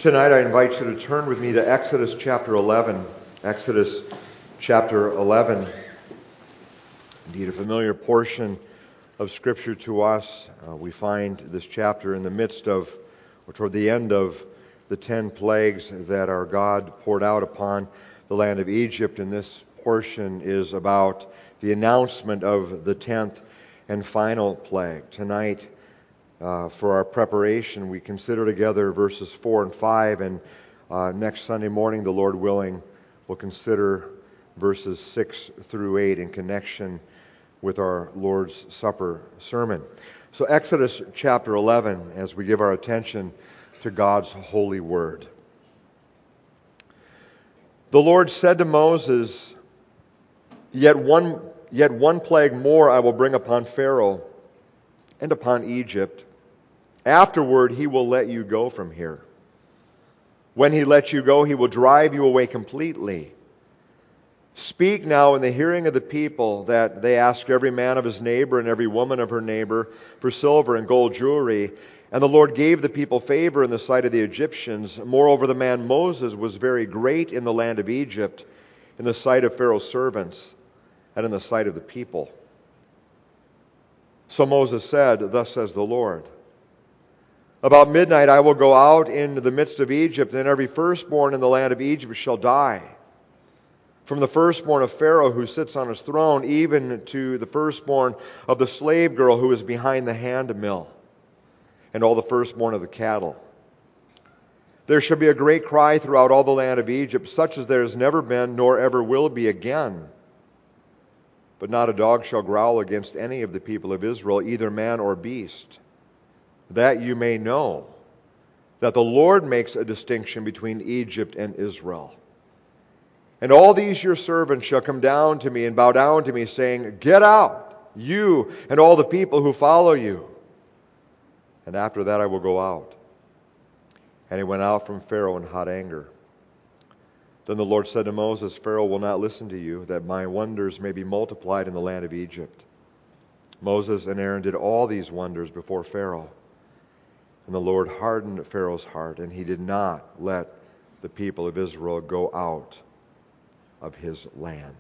Tonight I invite you to turn with me to Exodus chapter 11. Exodus chapter 11. Indeed, a familiar portion of Scripture to us. We find this chapter in the midst of, or toward the end of, the 10 plagues that our God poured out upon the land of Egypt. And this portion is about the announcement of the 10th and final plague. Tonight, for our preparation, we consider together verses 4 and 5, and next Sunday morning, the Lord willing, we'll consider verses 6 through 8 in connection with our Lord's Supper sermon. So Exodus chapter 11, as we give our attention to God's holy word. The Lord said to Moses, Yet one plague more I will bring upon Pharaoh and upon Egypt. Afterward, he will let you go from here. When he lets you go, he will drive you away completely. Speak now in the hearing of the people that they ask every man of his neighbor and every woman of her neighbor for silver and gold jewelry. And the Lord gave the people favor in the sight of the Egyptians. Moreover, the man Moses was very great in the land of Egypt, in the sight of Pharaoh's servants, and in the sight of the people. So Moses said, Thus says the Lord, About midnight I will go out into the midst of Egypt, and every firstborn in the land of Egypt shall die. From the firstborn of Pharaoh who sits on his throne, even to the firstborn of the slave girl who is behind the hand mill, and all the firstborn of the cattle. There shall be a great cry throughout all the land of Egypt, such as there has never been, nor ever will be again. But not a dog shall growl against any of the people of Israel, either man or beast, that you may know that the Lord makes a distinction between Egypt and Israel. And all these your servants shall come down to me and bow down to me, saying, Get out, you and all the people who follow you. And after that I will go out. And he went out from Pharaoh in hot anger. Then the Lord said to Moses, Pharaoh will not listen to you, that my wonders may be multiplied in the land of Egypt. Moses and Aaron did all these wonders before Pharaoh. And the Lord hardened Pharaoh's heart, and he did not let the people of Israel go out of his land.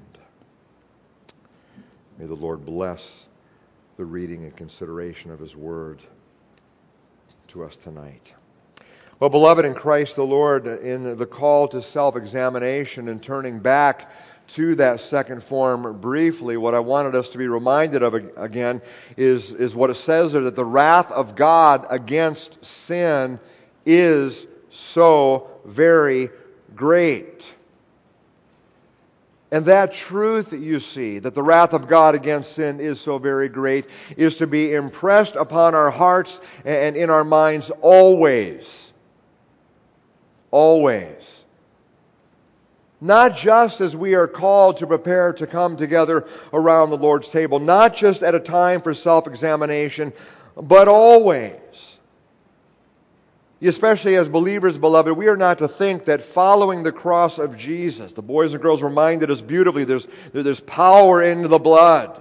May the Lord bless the reading and consideration of his word to us tonight. Well, beloved in Christ the Lord, in the call to self-examination and turning back to that second form briefly, what I wanted us to be reminded of again is what it says there, that the wrath of God against sin is so very great. And that truth, you see, that the wrath of God against sin is so very great, is to be impressed upon our hearts and in our minds always. Always. Not just as we are called to prepare to come together around the Lord's table, not just at a time for self-examination, but always. Especially as believers, beloved, we are not to think that following the cross of Jesus, the boys and girls reminded us beautifully, there's power in the blood.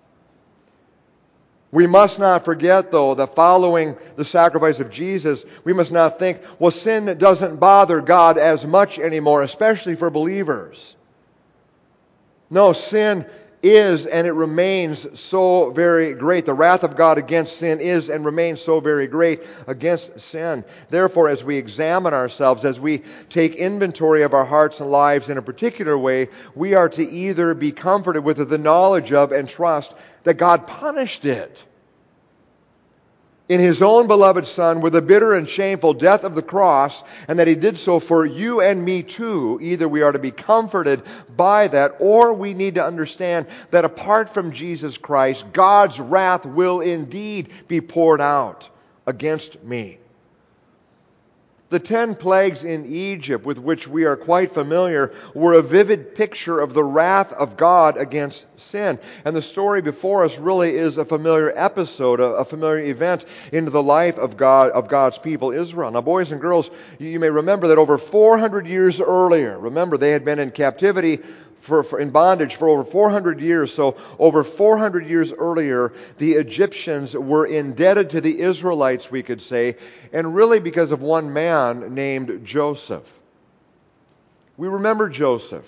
We must not forget, though, that following the sacrifice of Jesus, we must not think, well, sin doesn't bother God as much anymore, especially for believers. No, sin is and it remains so very great. The wrath of God against sin is and remains so very great against sin. Therefore, as we examine ourselves, as we take inventory of our hearts and lives in a particular way, we are to either be comforted with the knowledge of and trust that God punished it in His own beloved Son with the bitter and shameful death of the cross, and that He did so for you and me too. Either we are to be comforted by that, or we need to understand that apart from Jesus Christ, God's wrath will indeed be poured out against me. The 10 plagues in Egypt, with which we are quite familiar, were a vivid picture of the wrath of God against sin. And the story before us really is a familiar episode, a familiar event in the life of God's people, Israel. Now, boys and girls, you may remember that over 400 years earlier, remember, they had been in captivity in bondage for over 400 years. So over 400 years earlier, the Egyptians were indebted to the Israelites, we could say, and really because of one man named Joseph. We remember Joseph.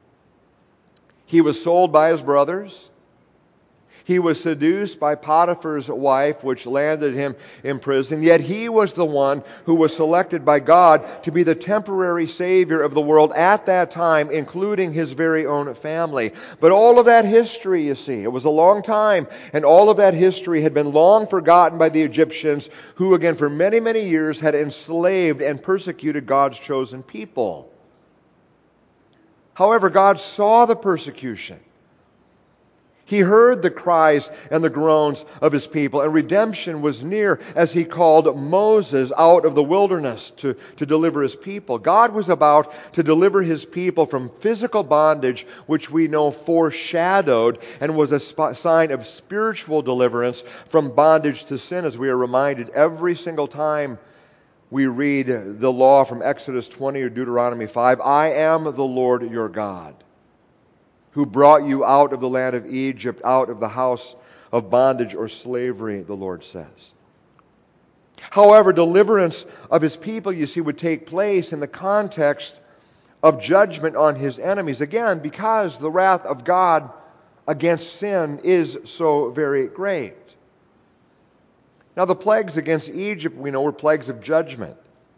He was sold by his brothers. He was seduced by Potiphar's wife, which landed him in prison. Yet he was the one who was selected by God to be the temporary Savior of the world at that time, including his very own family. But all of that history, you see, it was a long time, and all of that history had been long forgotten by the Egyptians, who again for many, many years had enslaved and persecuted God's chosen people. However, God saw the persecution. He heard the cries and the groans of his people, and redemption was near as he called Moses out of the wilderness to deliver his people. God was about to deliver his people from physical bondage, which we know foreshadowed and was a sign of spiritual deliverance from bondage to sin, as we are reminded every single time we read the law from Exodus 20 or Deuteronomy 5. I am the Lord your God, who brought you out of the land of Egypt, out of the house of bondage or slavery, the Lord says. However, deliverance of his people, you see, would take place in the context of judgment on his enemies. Again, because the wrath of God against sin is so very great. Now, the plagues against Egypt, we know, were plagues of judgment.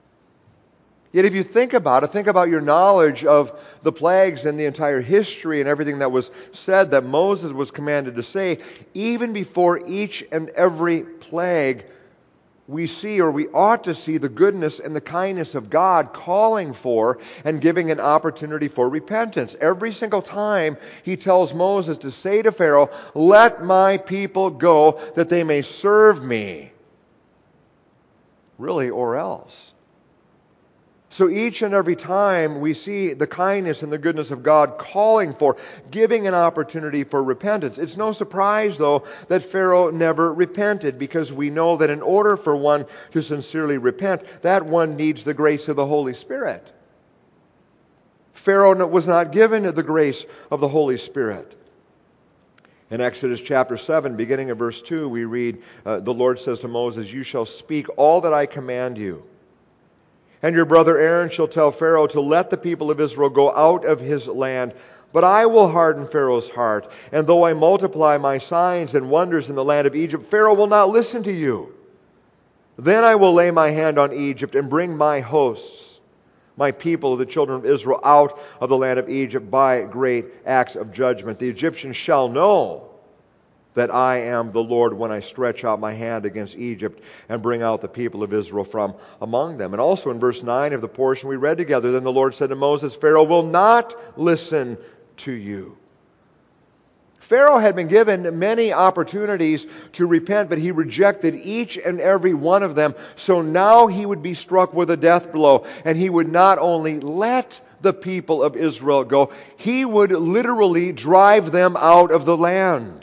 Yet if you think about it, think about your knowledge of the plagues and the entire history and everything that was said that Moses was commanded to say, even before each and every plague, we see, or we ought to see, the goodness and the kindness of God calling for and giving an opportunity for repentance. Every single time he tells Moses to say to Pharaoh, let my people go that they may serve me. Really, or else. So each and every time we see the kindness and the goodness of God calling for, giving an opportunity for repentance. It's no surprise, though, that Pharaoh never repented, because we know that in order for one to sincerely repent, that one needs the grace of the Holy Spirit. Pharaoh was not given the grace of the Holy Spirit. In Exodus chapter 7, beginning of verse 2, we read, the Lord says to Moses, you shall speak all that I command you. And your brother Aaron shall tell Pharaoh to let the people of Israel go out of his land. But I will harden Pharaoh's heart. And though I multiply my signs and wonders in the land of Egypt, Pharaoh will not listen to you. Then I will lay my hand on Egypt and bring my hosts, my people, the children of Israel, out of the land of Egypt by great acts of judgment. The Egyptians shall know that I am the Lord when I stretch out my hand against Egypt and bring out the people of Israel from among them. And also in verse 9 of the portion we read together, then the Lord said to Moses, Pharaoh will not listen to you. Pharaoh had been given many opportunities to repent, but he rejected each and every one of them. So now he would be struck with a death blow, and he would not only let the people of Israel go, he would literally drive them out of the land.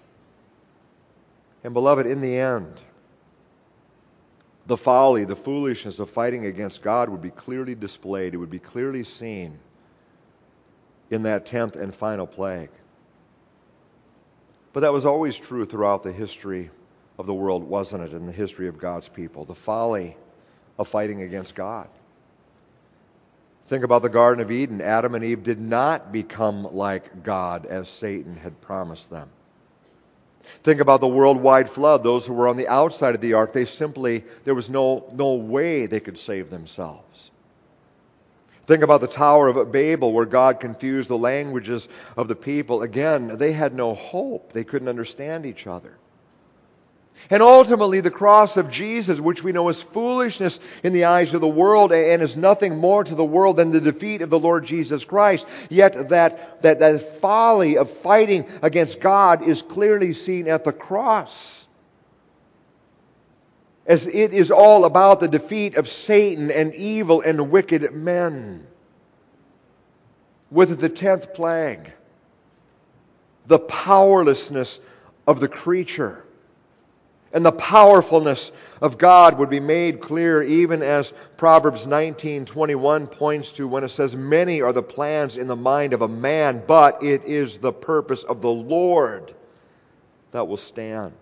And beloved, in the end, the folly, the foolishness of fighting against God would be clearly displayed. It would be clearly seen in that 10th and final plague. But that was always true throughout the history of the world, wasn't it? In the history of God's people. The folly of fighting against God. Think about the Garden of Eden. Adam and Eve did not become like God as Satan had promised them. Think about the worldwide flood. Those who were on the outside of the ark, there was no way they could save themselves. Think about the Tower of Babel, where God confused the languages of the people. Again, they had no hope. They couldn't understand each other. And ultimately, the cross of Jesus, which we know is foolishness in the eyes of the world and is nothing more to the world than the defeat of the Lord Jesus Christ. Yet that folly of fighting against God is clearly seen at the cross, as it is all about the defeat of Satan and evil and wicked men. With the 10th plague, the powerlessness of the creature, And the powerfulness of God would be made clear even as Proverbs 19:21 points to when it says, "Many are the plans in the mind of a man, but it is the purpose of the Lord that will stand."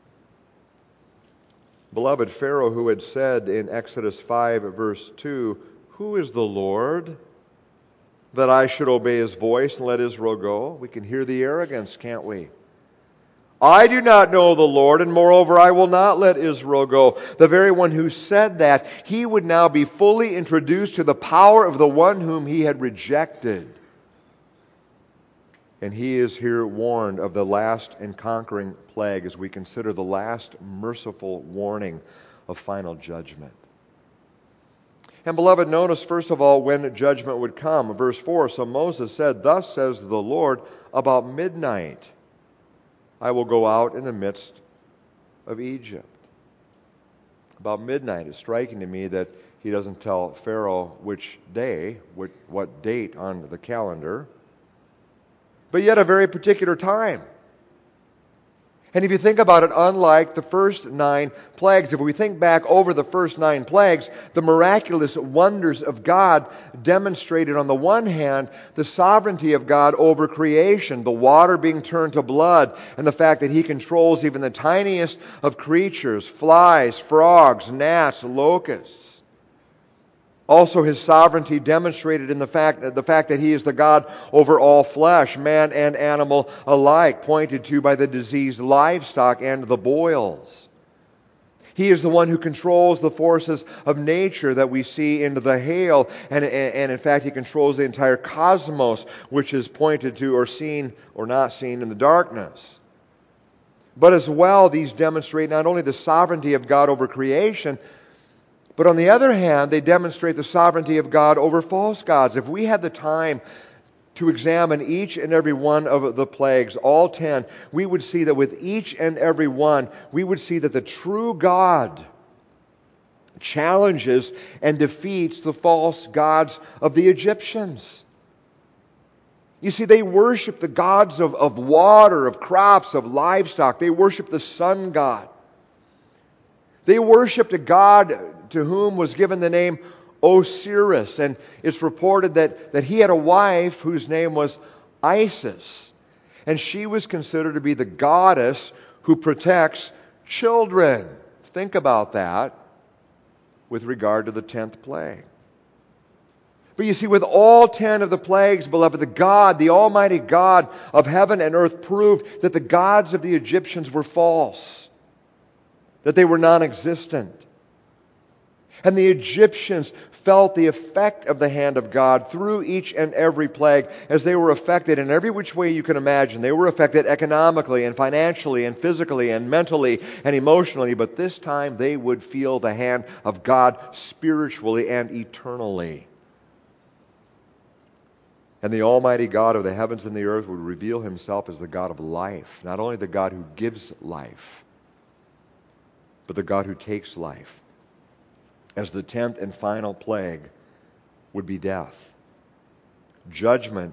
Beloved, Pharaoh, who had said in Exodus 5 verse 2, "Who is the Lord that I should obey his voice and let Israel go?" We can hear the arrogance, can't we? "I do not know the Lord, and moreover I will not let Israel go." The very one who said that, he would now be fully introduced to the power of the one whom he had rejected. And he is here warned of the last and conquering plague as we consider the last merciful warning of final judgment. And beloved, notice first of all when judgment would come. Verse 4, "So Moses said, 'Thus says the Lord, about midnight I will go out in the midst of Egypt.'" About midnight. It's striking to me that he doesn't tell Pharaoh which day, what date on the calendar, but yet a very particular time. And if you think about it, unlike the first 9 plagues, if we think back over the first 9 plagues, the miraculous wonders of God demonstrated on the one hand the sovereignty of God over creation, the water being turned to blood, and the fact that he controls even the tiniest of creatures, flies, frogs, gnats, locusts. Also, his sovereignty demonstrated in the fact that he is the God over all flesh, man and animal alike, pointed to by the diseased livestock and the boils. He is the one who controls the forces of nature that we see in the hail, and in fact he controls the entire cosmos, which is pointed to or seen or not seen in the darkness. But as well, these demonstrate not only the sovereignty of God over creation, but on the other hand, they demonstrate the sovereignty of God over false gods. If we had the time to examine each and every one of the plagues, all 10, we would see that with each and every one, we would see that the true God challenges and defeats the false gods of the Egyptians. You see, they worship the gods of water, of crops, of livestock. They worship the sun god. They worshipped a god to whom was given the name Osiris, and it's reported that he had a wife whose name was Isis, and she was considered to be the goddess who protects children. Think about that with regard to the 10th plague. But you see, with all 10 of the plagues, beloved, the Almighty God of heaven and earth proved that the gods of the Egyptians were false, that they were non-existent. And the Egyptians felt the effect of the hand of God through each and every plague as they were affected in every which way you can imagine. They were affected economically and financially and physically and mentally and emotionally, but this time they would feel the hand of God spiritually and eternally. And the Almighty God of the heavens and the earth would reveal himself as the God of life, not only the God who gives life, but the God who takes life, as the 10th and final plague would be death. Judgment,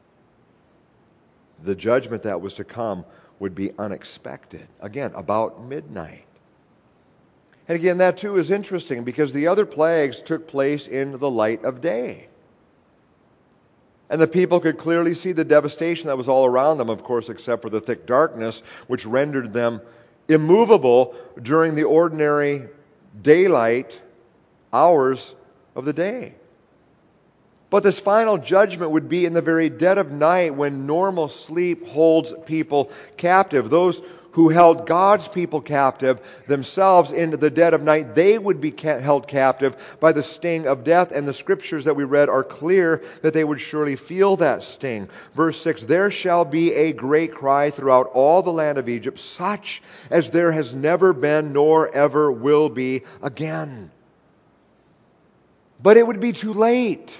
the judgment that was to come, would be unexpected. Again, about midnight. And again, that too is interesting because the other plagues took place in the light of day. And the people could clearly see the devastation that was all around them, of course, except for the thick darkness, which rendered them immovable during the ordinary daylight hours of the day. But this final judgment would be in the very dead of night when normal sleep holds people captive. Those who held God's people captive themselves in the dead of night, they would be held captive by the sting of death. And the scriptures that we read are clear that they would surely feel that sting. Verse 6, "There shall be a great cry throughout all the land of Egypt, such as there has never been nor ever will be again." But it would be too late.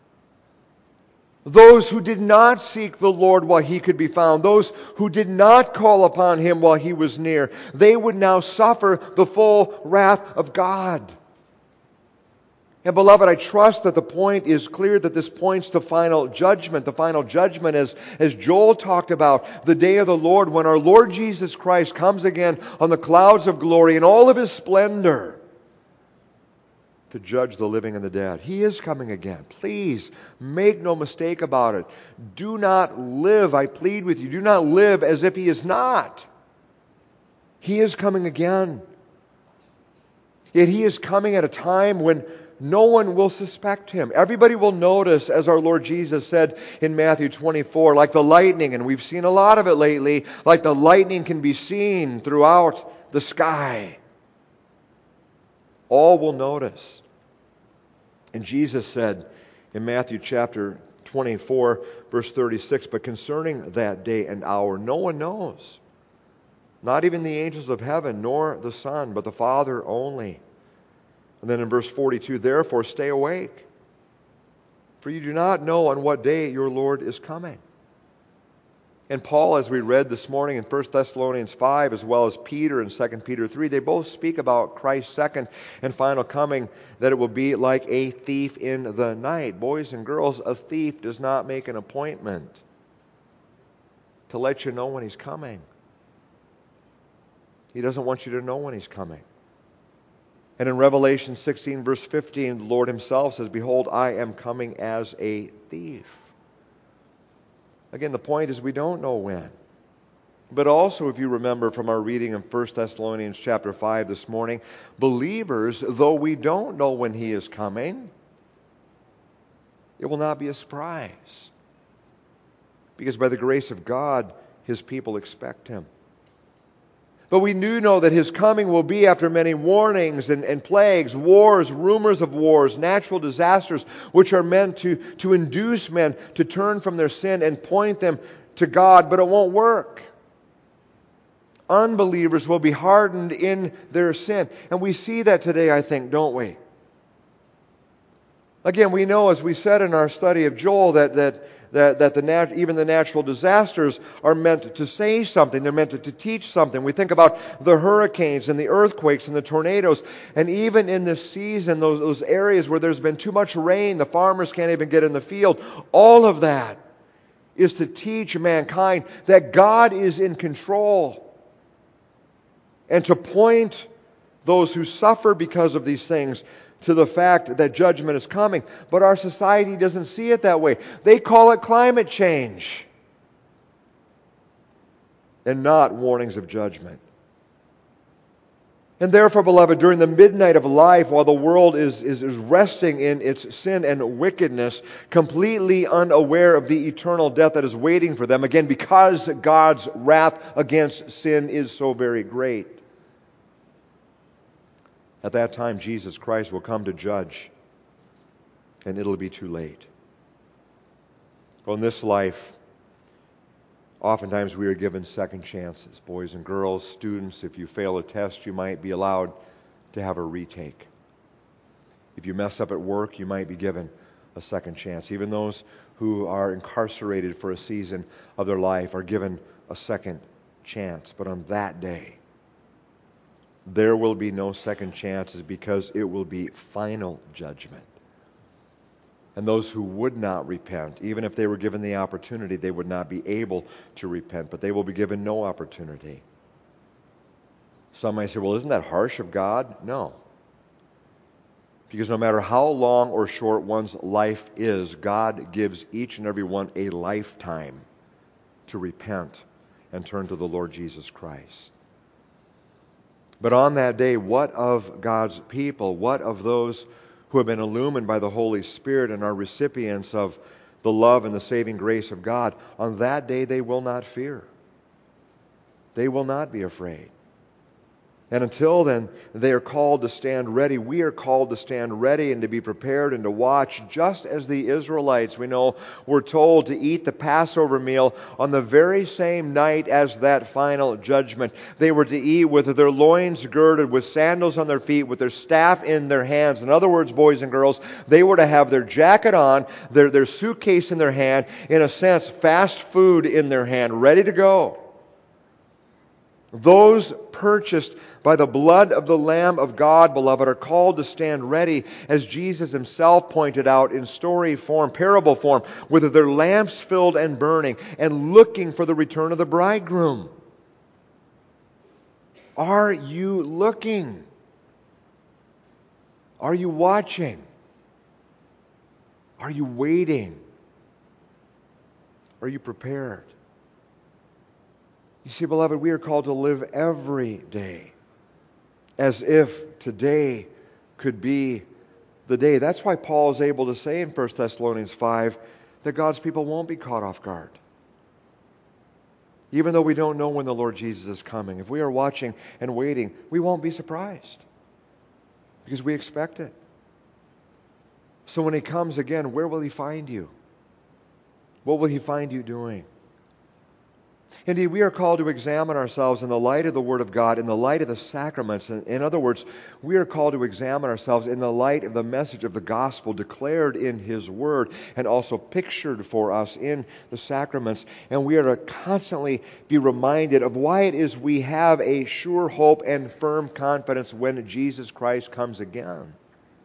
Those who did not seek the Lord while he could be found, those who did not call upon him while he was near, they would now suffer the full wrath of God. And beloved, I trust that the point is clear, that this points to final judgment. The final judgment, as Joel talked about, the day of the Lord, when our Lord Jesus Christ comes again on the clouds of glory in all of His splendor to judge the living and the dead. He is coming again. Please make no mistake about it. Do not live, I plead with you, do not live as if He is not. He is coming again. Yet He is coming at a time when no one will suspect Him. Everybody will notice, as our Lord Jesus said in Matthew 24, like the lightning, and we've seen a lot of it lately, like the lightning can be seen throughout the sky. All will notice. And Jesus said in Matthew chapter 24, verse 36, but concerning that day and hour, no one knows, not even the angels of heaven, nor the Son, but the Father only. And then in verse 42, therefore stay awake, for you do not know on what day your Lord is coming. And Paul, as we read this morning in 1 Thessalonians 5, as well as Peter in 2 Peter 3, they both speak about Christ's second and final coming, that it will be like a thief in the night. Boys and girls, a thief does not make an appointment to let you know when he's coming. He doesn't want you to know when he's coming. And in Revelation 16, verse 15, the Lord Himself says, behold, I am coming as a thief. Again, the point is we don't know when. But also, if you remember from our reading in 1 Thessalonians chapter 5 this morning, believers, though we don't know when He is coming, it will not be a surprise. Because by the grace of God, His people expect Him. But we do know that His coming will be after many warnings and plagues, wars, rumors of wars, natural disasters, which are meant to induce men to turn from their sin and point them to God, but it won't work. Unbelievers will be hardened in their sin. And we see that today, I think, don't we? Again, we know, as we said in our study of Joel, that even the natural disasters are meant to say something. They're meant to teach something. We think about the hurricanes and the earthquakes and the tornadoes. And even in this season, those areas where there's been too much rain, the farmers can't even get in the field. All of that is to teach mankind that God is in control. And to point those who suffer because of these things to the fact that judgment is coming. But our society doesn't see it that way. They call it climate change and not warnings of judgment. And therefore, beloved, during the midnight of life, while the world is resting in its sin and wickedness, completely unaware of the eternal death that is waiting for them, again, because God's wrath against sin is so very great, at that time, Jesus Christ will come to judge, and it'll be too late. Well, in this life, oftentimes we are given second chances. Boys and girls, students, if you fail a test, you might be allowed to have a retake. If you mess up at work, you might be given a second chance. Even those who are incarcerated for a season of their life are given a second chance. But on that day, there will be no second chances, because it will be final judgment. And those who would not repent, even if they were given the opportunity, they would not be able to repent, but they will be given no opportunity. Some might say, well, isn't that harsh of God? No. Because no matter how long or short one's life is, God gives each and every one a lifetime to repent and turn to the Lord Jesus Christ. But on that day, what of God's people? What of those who have been illumined by the Holy Spirit and are recipients of the love and the saving grace of God? On that day, they will not fear. They will not be afraid. And until then, they are called to stand ready. We are called to stand ready and to be prepared and to watch, just as the Israelites, we know, were told to eat the Passover meal on the very same night as that final judgment. They were to eat with their loins girded, with sandals on their feet, with their staff in their hands. In other words, boys and girls, they were to have their jacket on, their suitcase in their hand, in a sense, fast food in their hand, ready to go. Those purchased by the blood of the Lamb of God, beloved, are called to stand ready, as Jesus himself pointed out in story form, parable form, with their lamps filled and burning, and looking for the return of the bridegroom. Are you looking? Are you watching? Are you waiting? Are you prepared? You see, beloved, we are called to live every day as if today could be the day. That's why Paul is able to say in 1 Thessalonians 5 that God's people won't be caught off guard. Even though we don't know when the Lord Jesus is coming, if we are watching and waiting, we won't be surprised because we expect it. So when he comes again, where will he find you? What will he find you doing? Indeed, we are called to examine ourselves in the light of the Word of God, in the light of the sacraments. In other words, we are called to examine ourselves in the light of the message of the gospel declared in His Word and also pictured for us in the sacraments. And we are to constantly be reminded of why it is we have a sure hope and firm confidence when Jesus Christ comes again.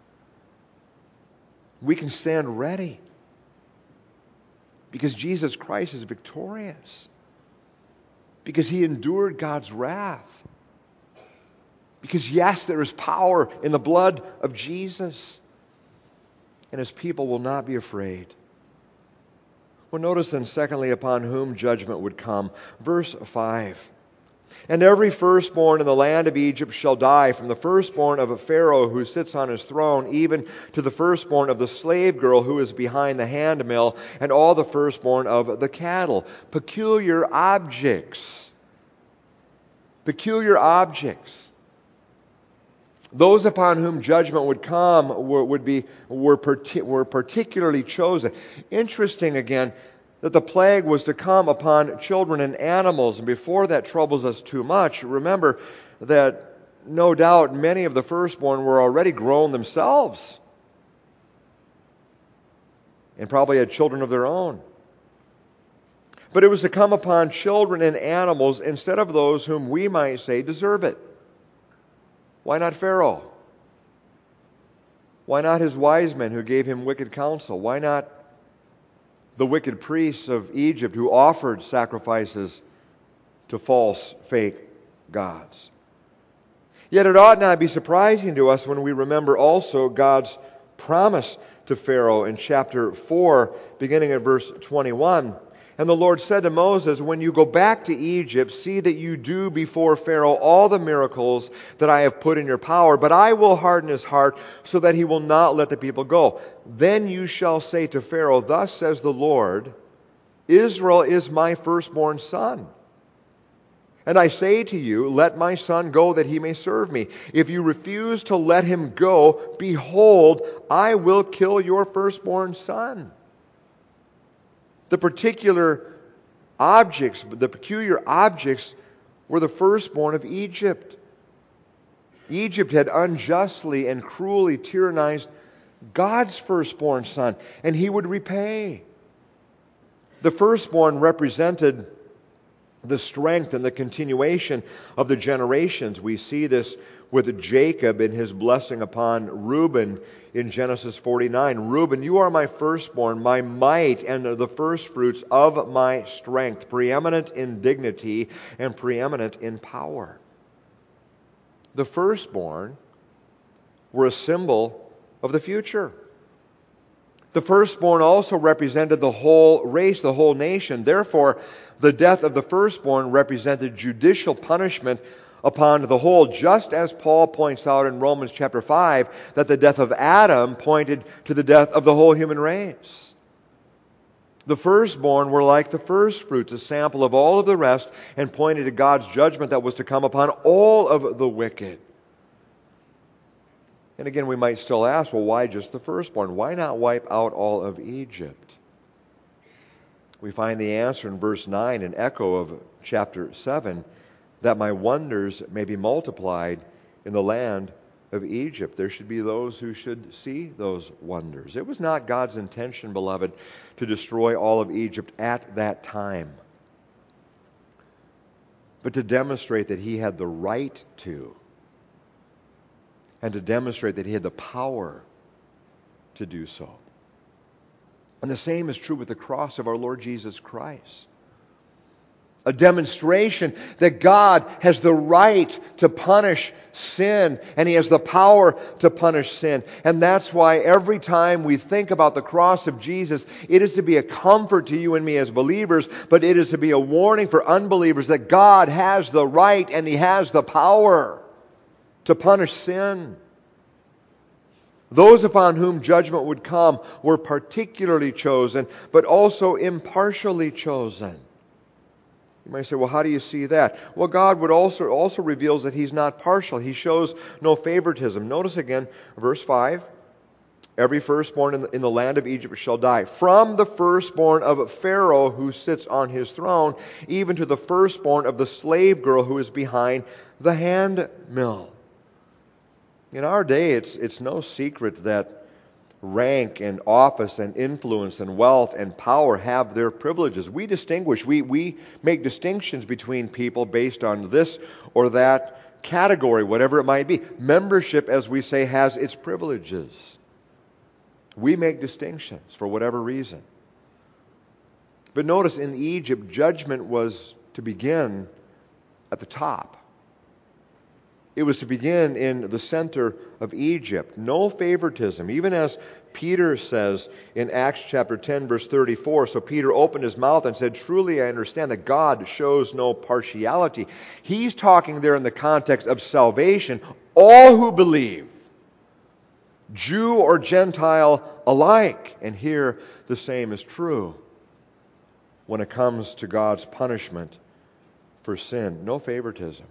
We can stand ready because Jesus Christ is victorious. Because He endured God's wrath. Because, yes, there is power in the blood of Jesus. And His people will not be afraid. Well, notice then, secondly, upon whom judgment would come. Verse 5. And every firstborn in the land of Egypt shall die, from the firstborn of a Pharaoh who sits on his throne, even to the firstborn of the slave girl who is behind the handmill, and all the firstborn of the cattle. Peculiar objects. Peculiar objects. Those upon whom judgment would come were particularly chosen. Interesting again that the plague was to come upon children and animals. And before that troubles us too much, remember that no doubt many of the firstborn were already grown themselves and probably had children of their own. But it was to come upon children and animals instead of those whom we might say deserve it. Why not Pharaoh? Why not his wise men who gave him wicked counsel? Why not the wicked priests of Egypt who offered sacrifices to false, fake gods? Yet it ought not be surprising to us when we remember also God's promise to Pharaoh in chapter 4, beginning at verse 21. And the Lord said to Moses, when you go back to Egypt, see that you do before Pharaoh all the miracles that I have put in your power, but I will harden his heart so that he will not let the people go. Then you shall say to Pharaoh, thus says the Lord, Israel is my firstborn son. And I say to you, let my son go that he may serve me. If you refuse to let him go, behold, I will kill your firstborn son. The peculiar objects were the firstborn of Egypt. Egypt had unjustly and cruelly tyrannized God's firstborn son, and he would repay. The firstborn represented the strength and the continuation of the generations. We see this with Jacob in his blessing upon Reuben in Genesis 49. Reuben, you are my firstborn, my might, and the firstfruits of my strength, preeminent in dignity and preeminent in power. The firstborn were a symbol of the future. The firstborn also represented the whole race, the whole nation. Therefore, the death of the firstborn represented judicial punishment upon the whole, just as Paul points out in Romans chapter 5 that the death of Adam pointed to the death of the whole human race. The firstborn were like the firstfruits, a sample of all of the rest, and pointed to God's judgment that was to come upon all of the wicked. And again, we might still ask, well, why just the firstborn? Why not wipe out all of Egypt? We find the answer in verse 9, an echo of chapter 7, that my wonders may be multiplied in the land of Egypt. There should be those who should see those wonders. It was not God's intention, beloved, to destroy all of Egypt at that time, but to demonstrate that He had the right to. and to demonstrate that he had the power to do so. And the same is true with the cross of our Lord Jesus Christ. A demonstration that God has the right to punish sin, and he has the power to punish sin. And that's why every time we think about the cross of Jesus, it is to be a comfort to you and me as believers, but it is to be a warning for unbelievers that God has the right and he has the power to punish sin. Those upon whom judgment would come were particularly chosen, but also impartially chosen. You might say, well, how do you see that? Well, God would also reveals that he's not partial. He shows no favoritism. Notice again, verse 5. Every firstborn in the land of Egypt shall die. From the firstborn of Pharaoh who sits on his throne, even to the firstborn of the slave girl who is behind the handmill. In our day, it's no secret that rank and office and influence and wealth and power have their privileges. We distinguish, we make distinctions between people based on this or that category, whatever it might be. Membership, as we say, has its privileges. We make distinctions for whatever reason. But notice in Egypt, judgment was to begin at the top. It was to begin in the center of Egypt. No favoritism. Even as Peter says in Acts chapter 10, verse 34, so Peter opened his mouth and said, truly I understand that God shows no partiality. He's talking there in the context of salvation. All who believe, Jew or Gentile alike. And here the same is true when it comes to God's punishment for sin. No favoritism.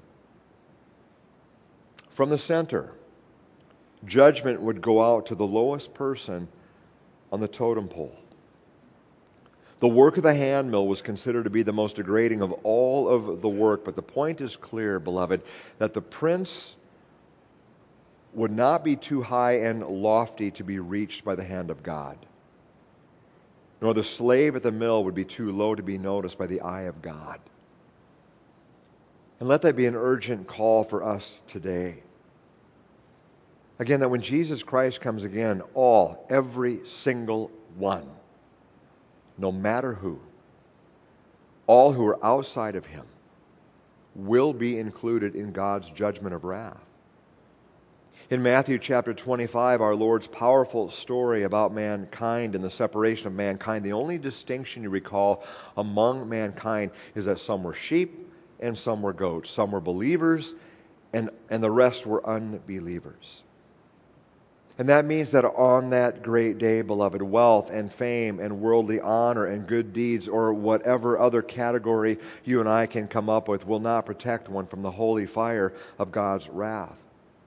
From the center, judgment would go out to the lowest person on the totem pole. The work of the handmill was considered to be the most degrading of all of the work, but the point is clear, beloved, that the prince would not be too high and lofty to be reached by the hand of God, nor the slave at the mill would be too low to be noticed by the eye of God. And let that be an urgent call for us today. Again, that when Jesus Christ comes again, every single one, no matter who, all who are outside of him, will be included in God's judgment of wrath. In Matthew chapter 25, our Lord's powerful story about mankind and the separation of mankind, the only distinction you recall among mankind is that some were sheep and some were goats. Some were believers and the rest were unbelievers. And that means that on that great day, beloved, wealth and fame and worldly honor and good deeds or whatever other category you and I can come up with will not protect one from the holy fire of God's wrath.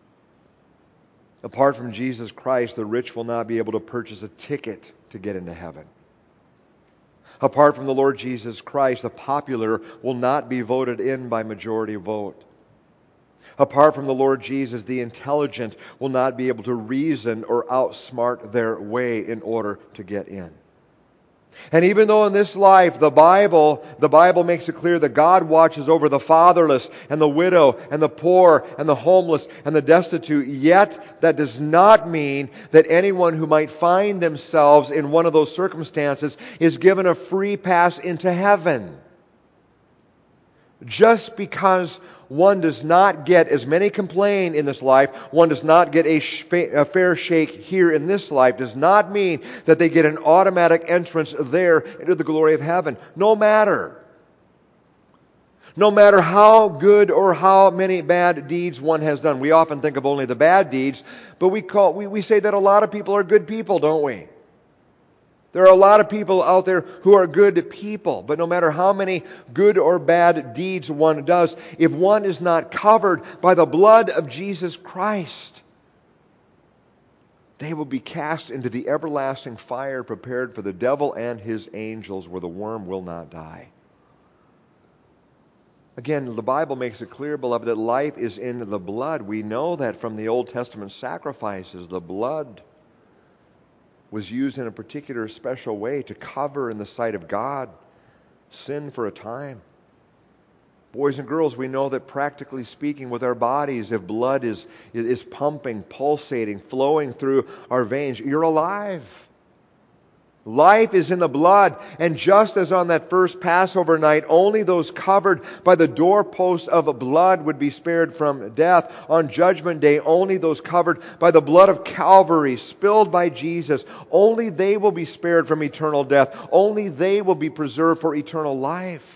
Apart from Jesus Christ, the rich will not be able to purchase a ticket to get into heaven. Apart from the Lord Jesus Christ, the popular will not be voted in by majority vote. Apart from the Lord Jesus, the intelligent will not be able to reason or outsmart their way in order to get in. And even though in this life the Bible makes it clear that God watches over the fatherless and the widow and the poor and the homeless and the destitute, yet that does not mean that anyone who might find themselves in one of those circumstances is given a free pass into heaven. Just because one does not get, as many complain in this life, one does not get a fair shake here in this life, does not mean that they get an automatic entrance there into the glory of heaven. No matter how good or how many bad deeds one has done. We often think of only the bad deeds, but we say that a lot of people are good people, don't we? There are a lot of people out there who are good people, but no matter how many good or bad deeds one does, if one is not covered by the blood of Jesus Christ, they will be cast into the everlasting fire prepared for the devil and his angels, where the worm will not die. Again, the Bible makes it clear, beloved, that life is in the blood. We know that from the Old Testament sacrifices. The blood was used in a particular special way to cover in the sight of God sin for a time. Boys and girls, we know that practically speaking with our bodies, if blood is pumping, pulsating, flowing through our veins, you're alive. Life is in the blood. And just as on that first Passover night, only those covered by the doorpost of blood would be spared from death, on Judgment Day, only those covered by the blood of Calvary, spilled by Jesus, only they will be spared from eternal death. Only they will be preserved for eternal life.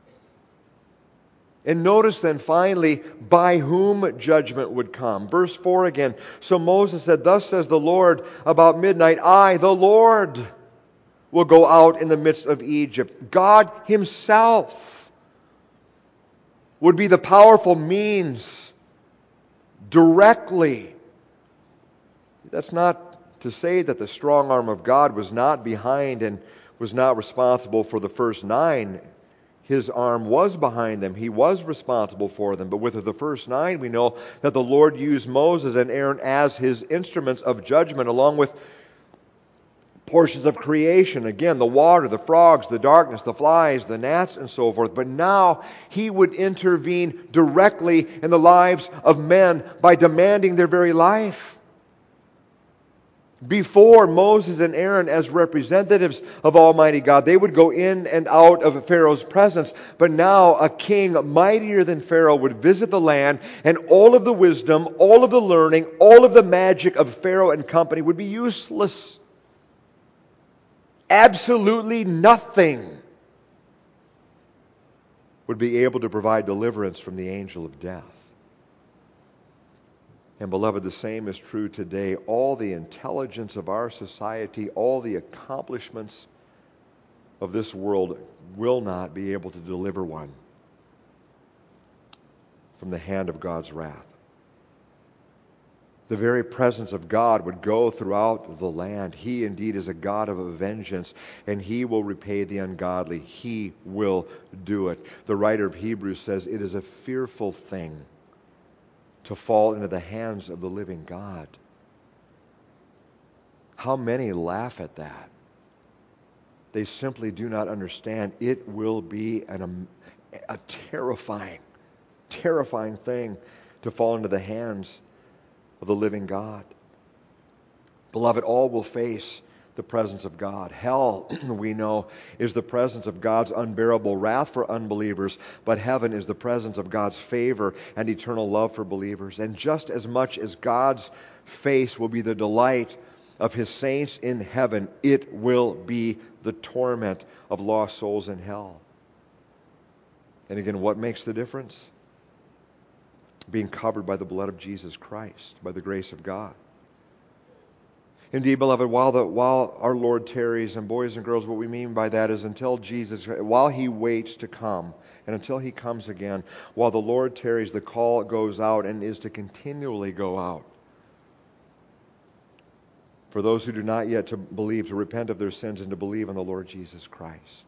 And notice then finally, by whom judgment would come. Verse 4 again. So Moses said, "Thus says the Lord, about midnight, I, the Lord, will go out in the midst of Egypt." God Himself would be the powerful means directly. That's not to say that the strong arm of God was not behind and was not responsible for the first 9. His arm was behind them. He was responsible for them. But with the first 9, we know that the Lord used Moses and Aaron as His instruments of judgment, along with portions of creation. Again, the water, the frogs, the darkness, the flies, the gnats, and so forth. But now He would intervene directly in the lives of men by demanding their very life. Before, Moses and Aaron, as representatives of Almighty God, they would go in and out of Pharaoh's presence. But now a king mightier than Pharaoh would visit the land, and all of the wisdom, all of the learning, all of the magic of Pharaoh and company would be useless. Absolutely nothing would be able to provide deliverance from the angel of death. And beloved, the same is true today. All the intelligence of our society, all the accomplishments of this world will not be able to deliver one from the hand of God's wrath. The very presence of God would go throughout the land. He indeed is a God of vengeance, and He will repay the ungodly. He will do it. The writer of Hebrews says it is a fearful thing to fall into the hands of the living God. How many laugh at that? They simply do not understand. It will be a terrifying thing to fall into the hands of the living God. Beloved, all will face the presence of God. Hell, we know, is the presence of God's unbearable wrath for unbelievers, but heaven is the presence of God's favor and eternal love for believers. And just as much as God's face will be the delight of His saints in heaven, it will be the torment of lost souls in hell. And again, what makes the difference? Being covered by the blood of Jesus Christ, by the grace of God. Indeed, beloved, while our Lord tarries, and boys and girls, what we mean by that is until Jesus, while He waits to come, and until He comes again, while the Lord tarries, the call goes out and is to continually go out. For those who do not yet to believe, to repent of their sins and to believe in the Lord Jesus Christ.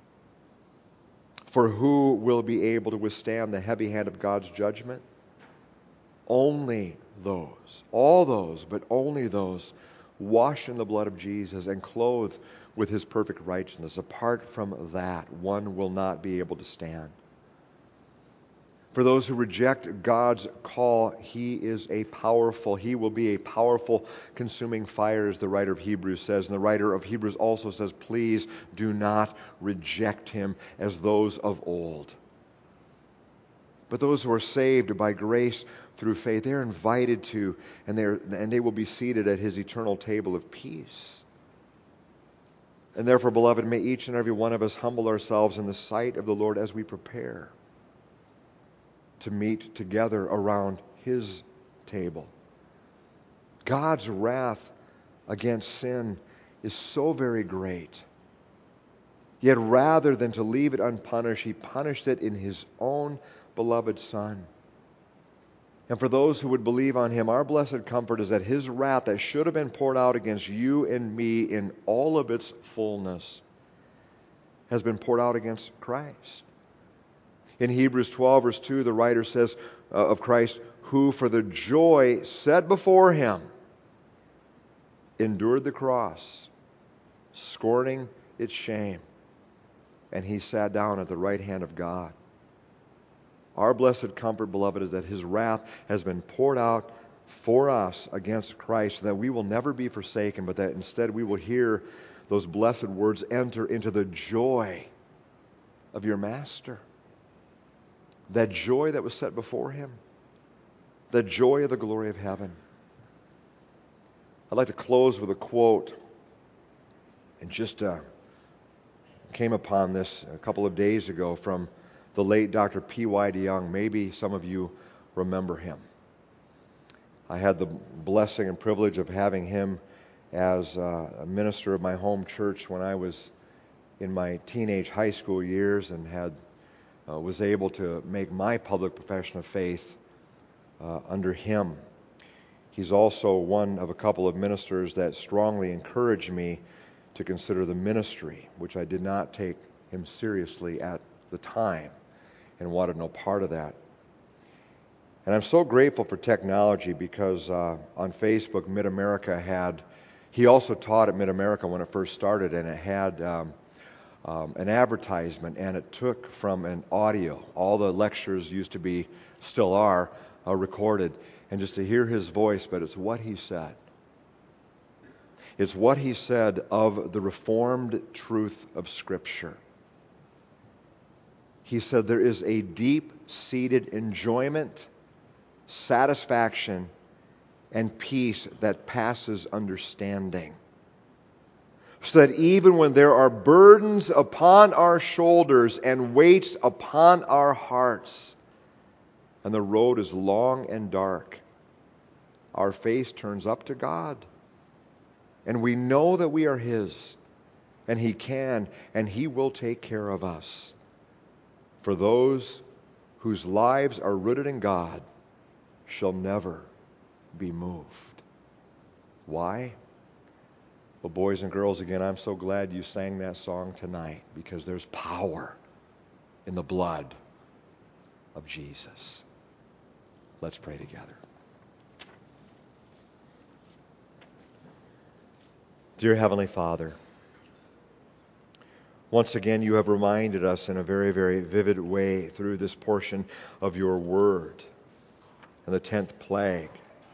For who will be able to withstand the heavy hand of God's judgment? Only those, all those, but only those washed in the blood of Jesus and clothed with His perfect righteousness. Apart from that, one will not be able to stand. For those who reject God's call, He will be a powerful consuming fire, as the writer of Hebrews says. And the writer of Hebrews also says, please do not reject Him as those of old. But those who are saved by grace through faith, they're invited to, and they will be seated at His eternal table of peace. And therefore, beloved, may each and every one of us humble ourselves in the sight of the Lord as we prepare to meet together around His table. God's wrath against sin is so very great. Yet rather than to leave it unpunished, He punished it in His own beloved Son. And for those who would believe on Him, our blessed comfort is that His wrath that should have been poured out against you and me in all of its fullness has been poured out against Christ. In Hebrews 12, verse 2, the writer says of Christ, who for the joy set before Him endured the cross, scorning its shame, and He sat down at the right hand of God. Our blessed comfort, beloved, is that His wrath has been poured out for us against Christ, so that we will never be forsaken, but that instead we will hear those blessed words, enter into the joy of your Master. That joy that was set before Him. That joy of the glory of heaven. I'd like to close with a quote, and just came upon this a couple of days ago from the late Dr. P.Y. DeYoung. Maybe some of you remember him. I had the blessing and privilege of having him as a minister of my home church when I was in my teenage high school years, and was able to make my public profession of faith under him. He's also one of a couple of ministers that strongly encouraged me to consider the ministry, which I did not take him seriously at the time and wanted no part of that. And I'm so grateful for technology, because on Facebook, Mid-America he also taught at Mid-America when it first started, and it had an advertisement, and it took from an audio. All the lectures used to be, still are, recorded, and just to hear his voice, but it's what he said. It's what he said of the Reformed truth of Scripture. He said there is a deep-seated enjoyment, satisfaction, and peace that passes understanding. So that even when there are burdens upon our shoulders and weights upon our hearts, and the road is long and dark, our face turns up to God. And we know that we are His, and He can, and He will take care of us. For those whose lives are rooted in God shall never be moved. Why? Well, boys and girls, again, I'm so glad you sang that song tonight, because there's power in the blood of Jesus. Let's pray together. Dear Heavenly Father, once again you have reminded us in a very, very vivid way through this portion of your Word and the 10th plague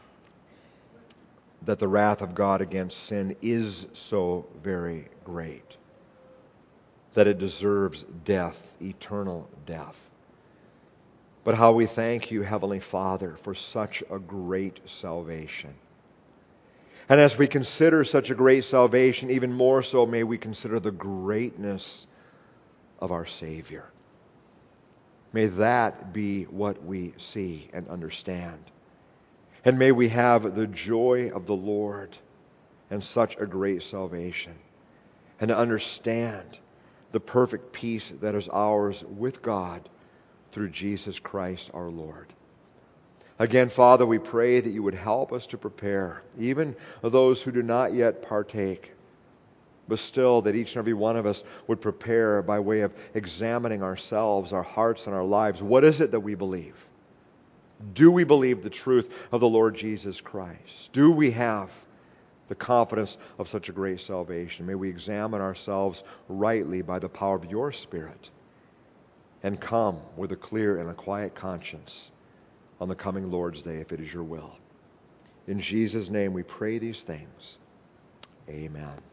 that the wrath of God against sin is so very great, that it deserves death, eternal death. But how we thank you, Heavenly Father, for such a great salvation. And as we consider such a great salvation, even more so may we consider the greatness of our Savior. May that be what we see and understand. And may we have the joy of the Lord and such a great salvation, and to understand the perfect peace that is ours with God through Jesus Christ our Lord. Again, Father, we pray that you would help us to prepare, even those who do not yet partake, but still that each and every one of us would prepare by way of examining ourselves, our hearts, and our lives. What is it that we believe? Do we believe the truth of the Lord Jesus Christ? Do we have the confidence of such a great salvation? May we examine ourselves rightly by the power of your Spirit, and come with a clear and a quiet conscience on the coming Lord's Day, if it is your will. In Jesus' name we pray these things. Amen.